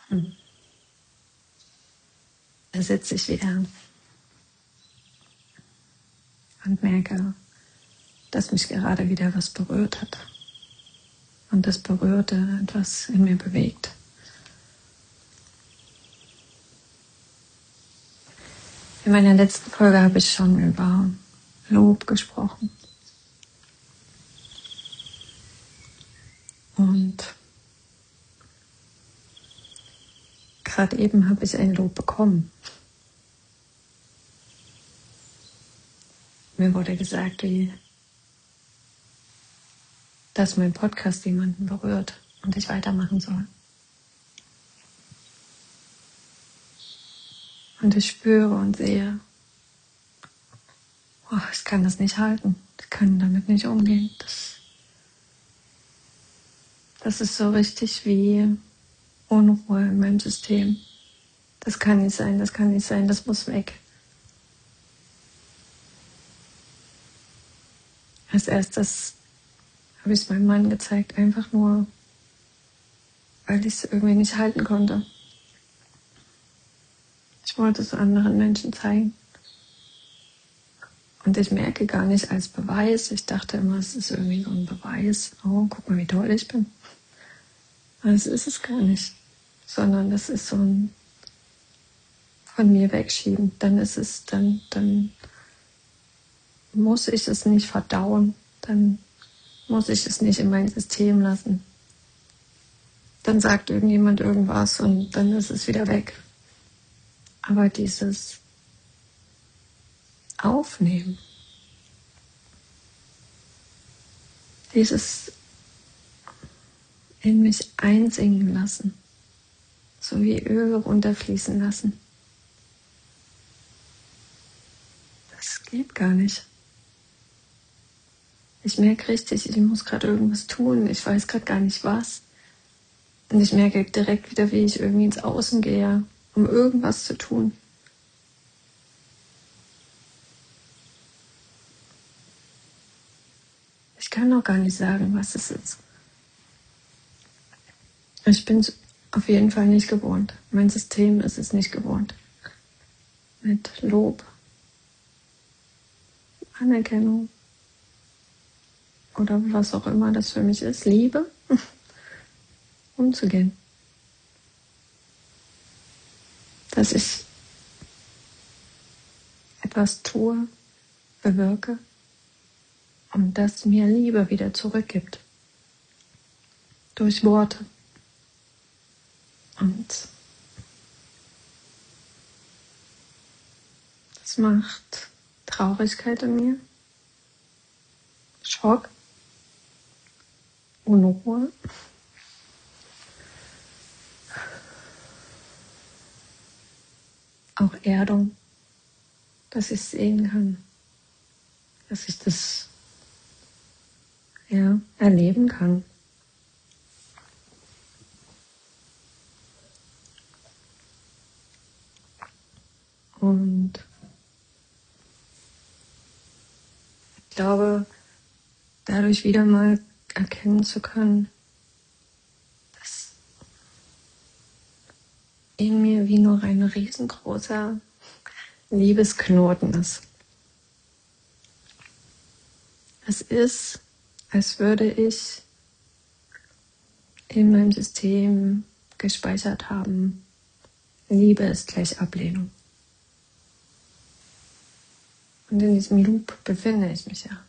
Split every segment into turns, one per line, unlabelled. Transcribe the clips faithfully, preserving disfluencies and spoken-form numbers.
Hm. Da sitze ich wieder und merke, dass mich gerade wieder was berührt hat. Und das Berührte etwas in mir bewegt. In meiner letzten Folge habe ich schon über Lob gesprochen. Und gerade eben habe ich ein Lob bekommen. Mir wurde gesagt, wie, dass mein Podcast jemanden berührt und ich weitermachen soll. Und ich spüre und sehe, oh, ich kann das nicht halten. Ich kann damit nicht umgehen. Das, das ist so richtig wie Unruhe in meinem System. Das kann nicht sein, das kann nicht sein, das muss weg. Als erstes habe ich es meinem Mann gezeigt, einfach nur, weil ich es irgendwie nicht halten konnte. Ich wollte es anderen Menschen zeigen. Und ich merke gar nicht als Beweis. Ich dachte immer, es ist irgendwie so ein Beweis. Oh, guck mal, wie toll ich bin. Aber das ist es gar nicht. Sondern das ist so ein von mir wegschieben. Dann ist es, dann, dann muss ich es nicht verdauen. Dann muss ich es nicht in mein System lassen. Dann sagt irgendjemand irgendwas und dann ist es wieder weg. Aber dieses Aufnehmen, dieses in mich einsingen lassen, so wie Öl runterfließen lassen, das geht gar nicht. Ich merke richtig, ich muss gerade irgendwas tun, ich weiß gerade gar nicht was. Und ich merke direkt wieder, wie ich irgendwie ins Außen gehe, um irgendwas zu tun. Ich kann auch gar nicht sagen, was es ist. Ich bin es auf jeden Fall nicht gewohnt. Mein System ist es nicht gewohnt. Mit Lob, Anerkennung oder was auch immer das für mich ist, Liebe, umzugehen. Dass ich etwas tue, bewirke und das mir Liebe wieder zurückgibt. Durch Worte. Und das macht Traurigkeit in mir, Schock, Unruhe, auch Erdung, dass ich sehen kann, dass ich das ja, erleben kann. Und ich glaube, dadurch wieder mal erkennen zu können, dass in mir wie nur ein riesengroßer Liebesknoten ist. Es ist, als würde ich in meinem System gespeichert haben, Liebe ist gleich Ablehnung. Und in diesem Loop befinde ich mich ja.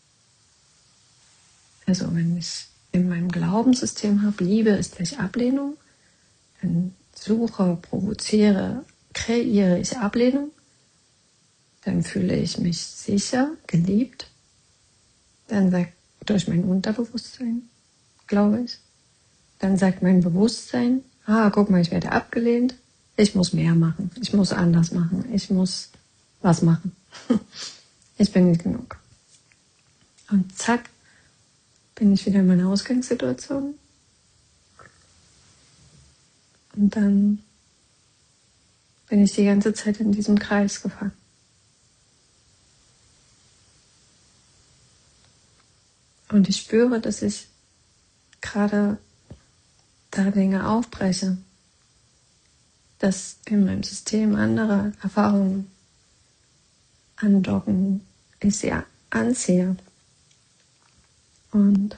Also wenn ich in meinem Glaubenssystem habe, Liebe ist gleich Ablehnung, dann suche, provoziere, kreiere ich Ablehnung, dann fühle ich mich sicher, geliebt, dann sagt durch mein Unterbewusstsein, glaube ich, dann sagt mein Bewusstsein, ah, guck mal, ich werde abgelehnt, ich muss mehr machen, ich muss anders machen, ich muss was machen. Ich bin nicht genug. Und zack, bin ich wieder in meiner Ausgangssituation. Und dann bin ich die ganze Zeit in diesem Kreis gefangen. Und ich spüre, dass ich gerade da Dinge aufbreche. dass in meinem System andere Erfahrungen andocken, ich sie anziehe. Und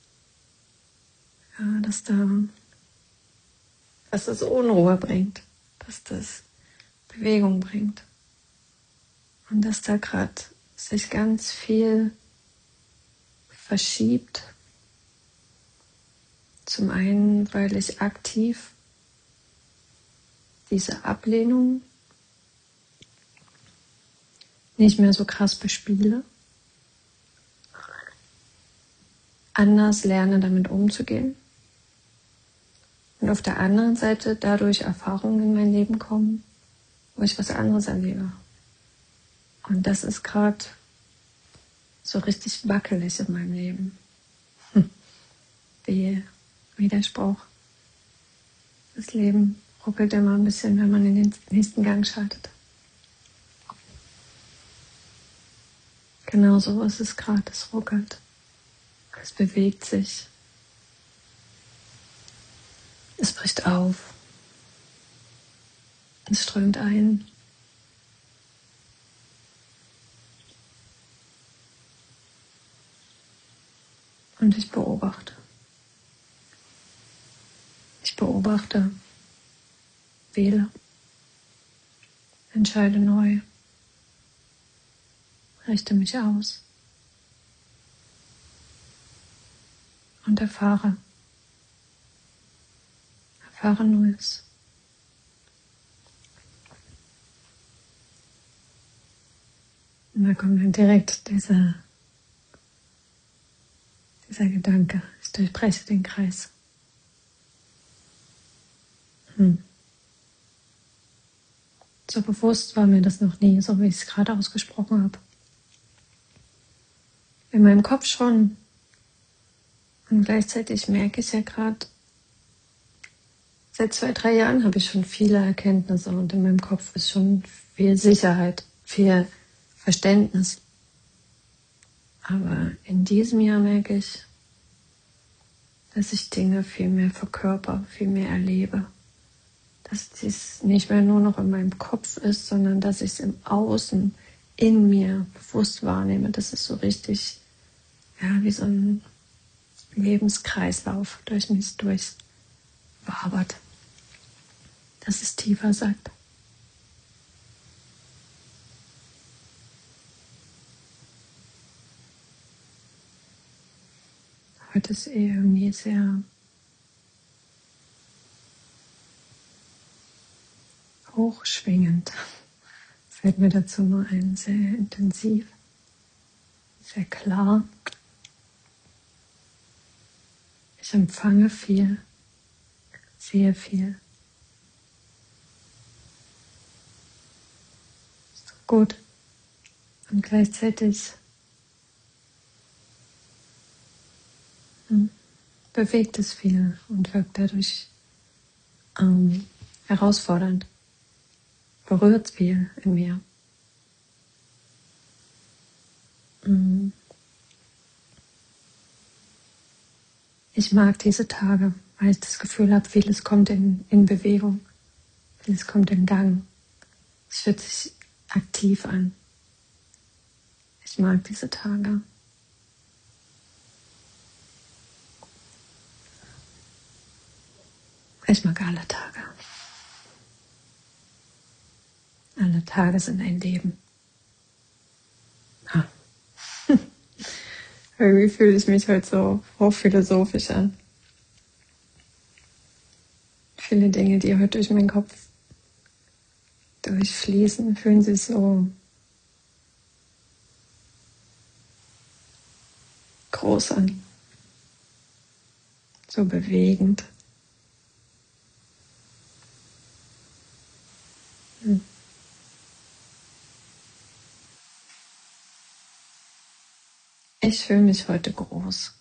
ja, dass da, dass das Unruhe bringt, dass das Bewegung bringt. Und dass da gerade sich ganz viel verschiebt. Zum einen, weil ich aktiv diese Ablehnung nicht mehr so krass bespiele, anders lerne, damit umzugehen. Und auf der anderen Seite dadurch Erfahrungen in mein Leben kommen, wo ich was anderes erlebe. Und das ist gerade so richtig wackelig in meinem Leben. Hm. Wie, wie der Spruch. Das Leben ruckelt immer ein bisschen, wenn man in den nächsten Gang schaltet. Genau so ist es gerade, es ruckelt. Es bewegt sich. Es bricht auf. Es strömt ein. Und ich beobachte. Ich beobachte, wähle, entscheide neu, richte mich aus und erfahre. Erfahre Neues. Und da kommt dann direkt dieser, dieser Gedanke, ich durchbreche den Kreis. Hm. So bewusst war mir das noch nie, so wie ich es gerade ausgesprochen habe. In meinem Kopf schon. Und gleichzeitig merke ich ja gerade, seit zwei, drei Jahren habe ich schon viele Erkenntnisse und in meinem Kopf ist schon viel Sicherheit, viel Verständnis. Aber in diesem Jahr merke ich, dass ich Dinge viel mehr verkörper, viel mehr erlebe. Dass dies nicht mehr nur noch in meinem Kopf ist, sondern dass ich es im Außen, in mir bewusst wahrnehme. Das ist so richtig, ja, wie so ein Lebenskreislauf durch mich durchwabert. Dass es tiefer sagt. Heute ist eh irgendwie sehr hochschwingend. Fällt mir dazu nur ein, sehr intensiv, sehr klar. Ich empfange viel, sehr viel. Ist doch gut. Und gleichzeitig hm, bewegt es viel und wirkt dadurch ähm, herausfordernd. Berührt viel in mir. Hm. Ich mag diese Tage, weil ich das Gefühl habe, vieles kommt in, in Bewegung, vieles kommt in Gang. Es fühlt sich aktiv an. Ich mag diese Tage. Ich mag alle Tage. Alle Tage sind ein Leben. Ah. Irgendwie fühle ich mich heute so hochphilosophisch an. Viele Dinge, die heute durch meinen Kopf durchfließen, fühlen sich so groß an. So bewegend. Hm. Ich fühle mich heute groß.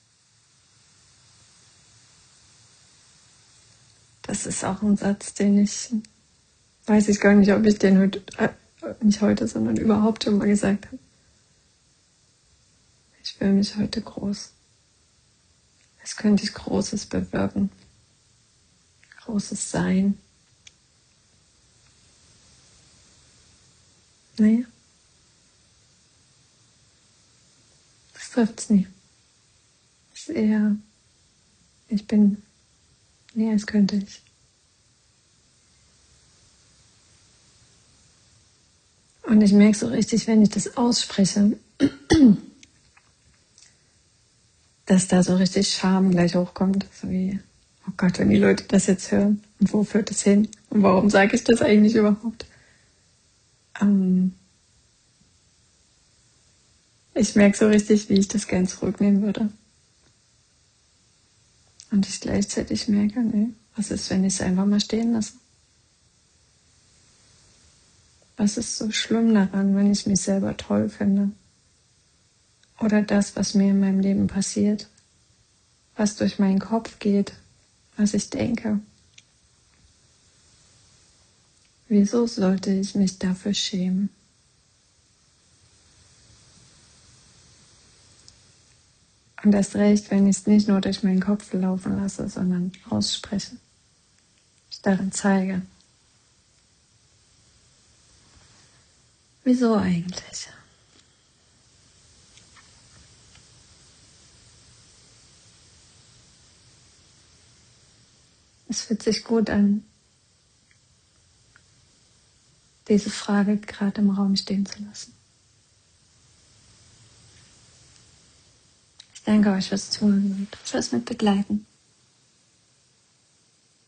Das ist auch ein Satz, den ich, weiß ich gar nicht, ob ich den heute, äh, nicht heute, sondern überhaupt schon mal gesagt habe. Ich fühle mich heute groß. Es könnte ich Großes bewirken. Großes Sein. Nee, das trifft's nie. Es ist eher, ich bin, nee, als könnte ich. Und ich merke so richtig, wenn ich das ausspreche, dass da so richtig Scham gleich hochkommt. So wie, oh Gott, wenn die Leute das jetzt hören. Und wo führt das hin? Und warum sage ich das eigentlich überhaupt? Ähm, ich merke so richtig, wie ich das gern zurücknehmen würde. Und ich gleichzeitig merke, nee, was ist, wenn ich es einfach mal stehen lasse? Was ist so schlimm daran, wenn ich mich selber toll finde? Oder das, was mir in meinem Leben passiert? Was durch meinen Kopf geht? Was ich denke? Wieso sollte ich mich dafür schämen? Und erst recht, wenn ich es nicht nur durch meinen Kopf laufen lasse, sondern ausspreche. Ich darin zeige. Wieso eigentlich? Es fühlt sich gut an, diese Frage gerade im Raum stehen zu lassen. Ich danke euch fürs Zuhören und fürs Mitbegleiten.